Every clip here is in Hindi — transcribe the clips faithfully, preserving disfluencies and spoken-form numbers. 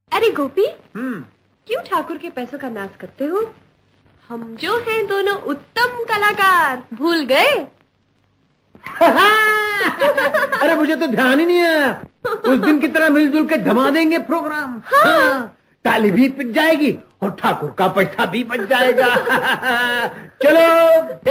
अरे गोपी, हम्म क्यों ठाकुर के पैसों का नाश करते हो? हम जो हैं दोनों उत्तम कलाकार, भूल गए? अरे मुझे तो ध्यान ही नहीं है। उस दिन की तरह मिलजुल के जमा देंगे प्रोग्राम। हाँ। हाँ, ताली भी पिट जाएगी और ठाकुर का पैसा भी बच जाएगा। चलो।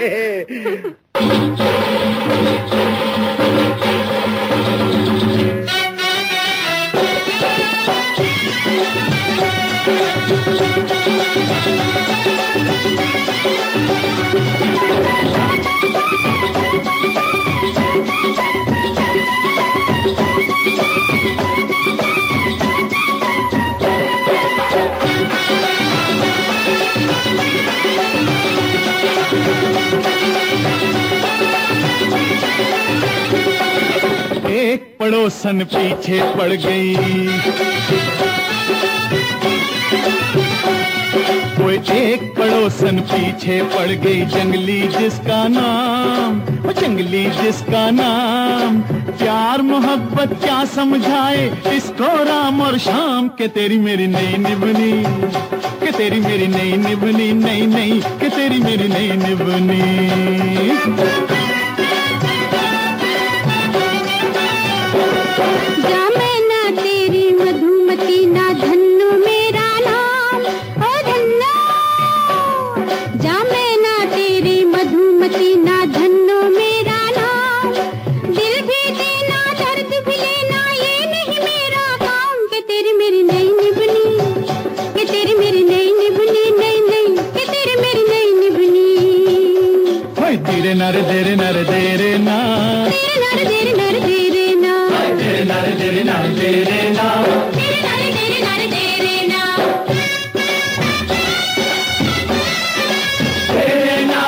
एक पड़ोसन पीछे पड़ गई, वो एक पड़ोसन पीछे पड़ गई, जंगली जिसका नाम, वो जंगली जिसका नाम। प्यार मोहब्बत क्या समझाए इसको राम और शाम, के तेरी मेरी नई निभनी, के तेरी मेरी नई निभनी, नई नई के तेरी मेरी नई निभनी। तेरे नर तेरे नर तेरे ना, तेरे नर तेरे नर तेरे ना, तेरे नर तेरे नर तेरे ना, तेरे नर तेरे नर तेरे ना, तेरे ना,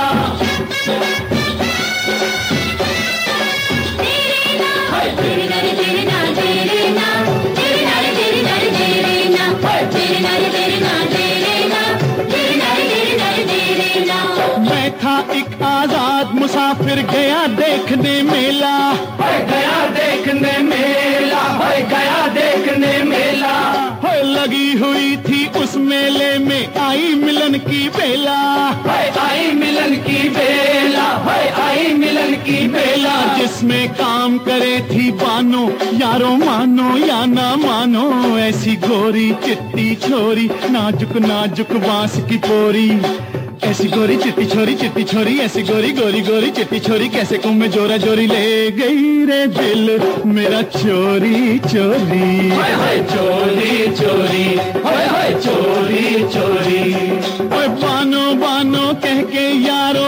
तेरे ना, तेरे नर तेरे ना तेरे ना, तेरे नर तेरे नर तेरे ना, तेरे नर तेरे ना तेरे ना, तेरे नर तेरे नर तेरे ना। मैं था एक आजाद मुसाफिर, गया देखने मेला, गया देखने मेला, गया देखने मेला। लगी हुई थी उस मेले में आई मिलन की बेला, आई मिलन की बेला, आई मिलन की बेला। जिसमें काम करे थी बानो, यारो मानो या ना मानो, ऐसी गोरी चिट्टी छोरी, नाजुक नाजुक बांस की पोरी। ऐसी गोरी चिट्टी छोरी, चिट्टी छोरी, ऐसी गोरी गोरी गोरी चिट्टी छोरी, कैसे को मैं जोरा जोरी ले गई रे दिल मेरा चोरी चोरी, हाय हाय चोरी चोरी, हाय हाय चोरी चोरी। ओए बानो बानो कह के यारो,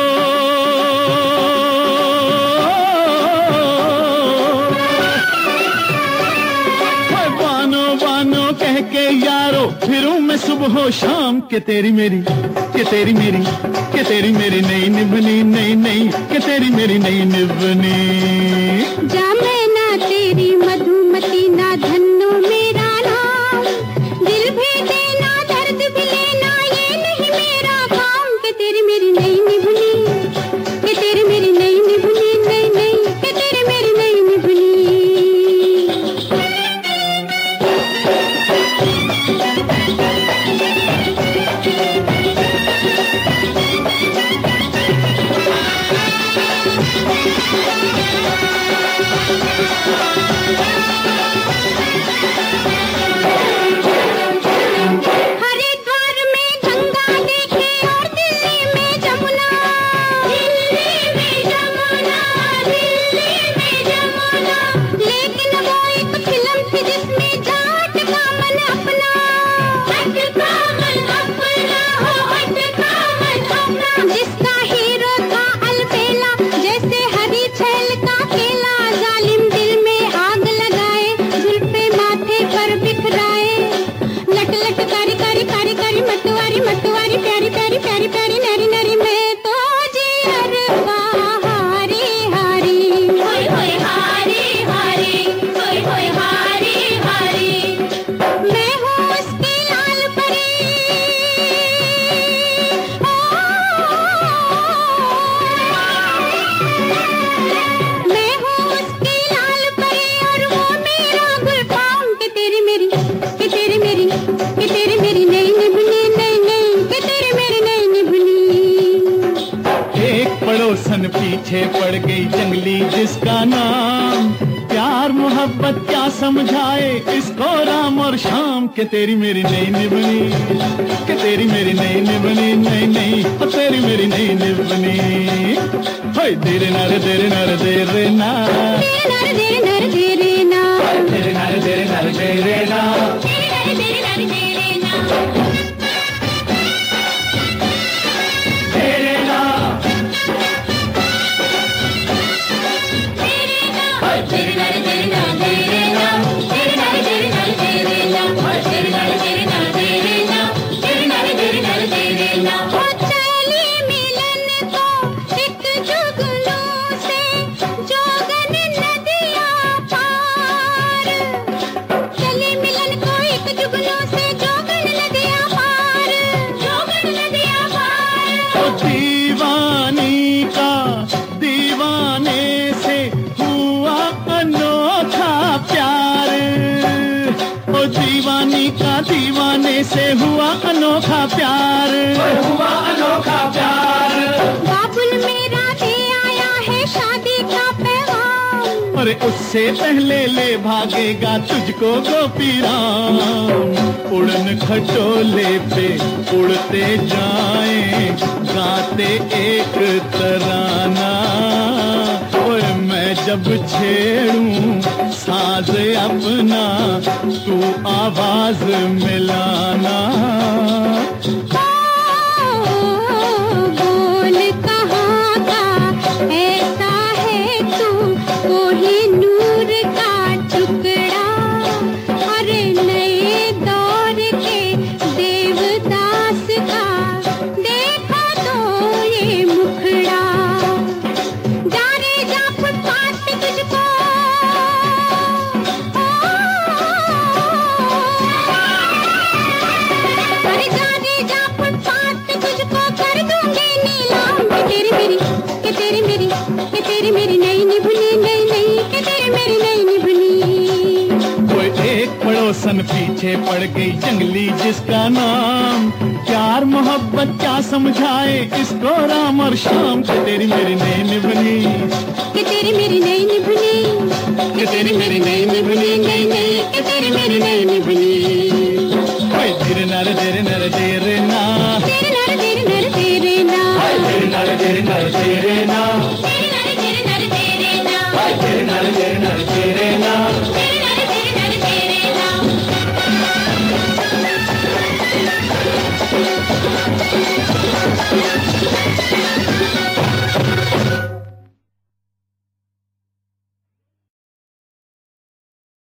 बानो बानो कह के यारो, फिरूं मैं सुबह शाम, के तेरी मेरी, के तेरी मेरी, के तेरी मेरी नई निभनी, नई नई के तेरी मेरी नई निभनी। जा मैं ना तेरी मधुमती, ना धन्नो मेरा नाम, दिल भी देना दर्द भी लेना ये नहीं मेरा काम, के तेरी मेरी नई निभनी, के तेरी मेरी नई निभनी, नई नई के तेरी मेरी नई निभनी। पीछे पड़ गई जंगली जिसका नाम। प्यार मोहब्बत क्या समझाए इसको राम और शाम, के तेरी मेरी नई निभनी, के तेरी मेरी नई निभनी, नई नई ओ तेरी मेरी नई निभनी। होय तेरे नारे तेरे नारे तेरे ना, तेरे नारे तेरे नारे तेरे ना, तेरे नारे तेरे नारे तेरे ना, तेरे नारे तेरे नारे तेरे ना, तेरे ना, तेरे नारे तेरे ना तेरे ना, तेरे नारे तेरे नारे तेरे ना, तेरे नारे तेरे ना तेरे ना, तेरे नारे तेरे नारे तेरे ना। ओ चली मिलन को एक जुगनू से जोगन नदिया पार, चली मिलन को एक जुगनू से जोगन नदिया पार, जोगन नदिया पार। ओ दीवानी का दीवाने से हुआ अनोखा प्यार, ओ दीवानी का दीवाने से हुआ अनोखा प्यार, हुआ अनोखा प्यार। बाबुल मेरा दे आया है शादी का पैगाम, अरे उससे पहले ले भागेगा तुझको गोपी राम। उड़न खटोले पे उड़ते जाएं गाते एक तराना, और मैं जब छेड़ूं साज अपना तू आवाज मिलाना। बोल कहाँ का ऐसा है तू कोहिनूर का टुकड़ा, अरे नए दौर के देवदास का देखा तो ये मुखड़ा। जा रे जा फुटपाथ पे तुझको, अरे जा रे जा फुटपाथ पे तुझको कर दूंगी नीलाम, के तेरी मेरी, के तेरी मेरी, के तेरी मेरी नई निभनी, नई नई के तेरी मेरी नई निभनी। कोई एक पड़ोसन पीछे पड़ गई जंगली जिसका नाम। प्यार मोहब्बत क्या समझाए इसको राम और शाम, के तेरी मेरी नई निभनी, के तेरी मेरी नई निभनी, के तेरी मेरी नई निभनी, नई नई के तेरी मेरी नई निभनी। होय तेरे नारे तेरे नारे तेरे ना, तेरे नारे तेरे नारे तेरे ना, तेरे नारे तेरे नारे तेरे ना, तेरे नारे तेरे नारे तेरे ना, तेरे नारे तेरे नारे तेरे ना। तेरे नारे तेरे नारे तेरे ना।